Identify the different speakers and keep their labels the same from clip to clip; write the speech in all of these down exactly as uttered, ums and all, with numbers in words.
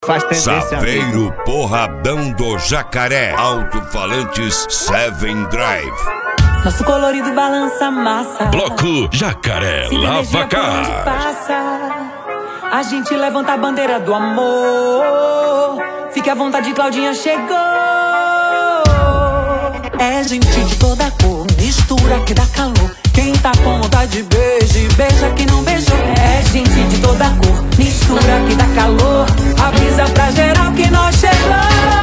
Speaker 1: Faz tendência.
Speaker 2: Saveiro Porradão do Jacaré. Alto-falantes Seven Drive.
Speaker 3: Nosso colorido balança massa.
Speaker 4: Bloco Jacaré Lava Car.
Speaker 3: A gente levanta a bandeira do amor. Fique à vontade, Claudinha chegou. É gente de toda cor, mistura que dá calor. Quem tá com vontade, beije, beija quem não beijou. É gente de toda cor, mistura que dá calor. Avisa pra geral que nós chegou.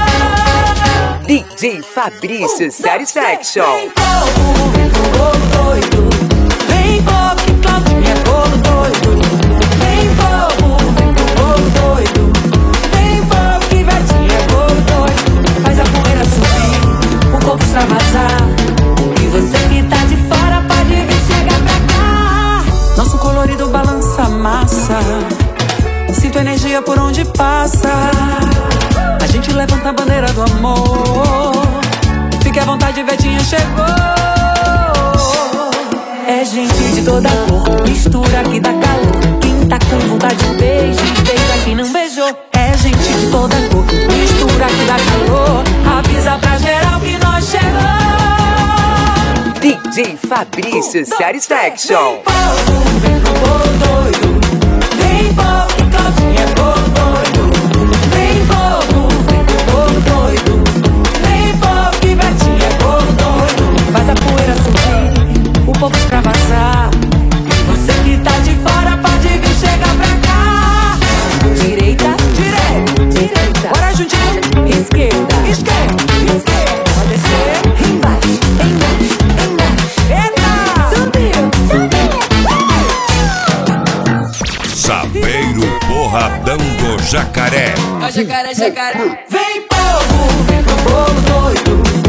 Speaker 5: D J Fabrício Satisfaction.
Speaker 3: Vem povo, vem pro bolo doido. Vem povo, que Claudinha é bolo doido. Vem povo, vem pro bolo doido. Vem povo, que Vetinha é bolo doido. Faz a poeira subir, o corpo extravasar. E você que tá de fora pode vir chegar pra cá. Nosso colorido balança a massa. Sinto energia por onde passa. A gente levanta a bandeira do amor. Fique à vontade, Vetinha chegou. É gente de toda cor, mistura que dá calor. Quem tá com vontade, beije, beija quem não beijou. É gente de toda cor, mistura que dá calor. Avisa pra geral que nós chegou.
Speaker 5: D J Fabrício Satisfaction.
Speaker 3: Vem povo, vem pro bolo doido. Vem povo, que Claudinha é bolo doido. Vem povo, vem pro bolo doido. Vem povo, que Vetinha é bolo doido. Faz a poeira subir, o povo extravasar. E você que tá de fora pode vir chegar pra cá. Direita, direita, direita. Bora juntinho. Esquerda, esquerda, esquerda. Pode descer, embaixo, embaixo, embaixo. Eita, subiu, subiu.
Speaker 2: Saveiro Porradão do Jacaré.
Speaker 3: Jacaré, jacaré. Vem povo, vem pro bolo doido.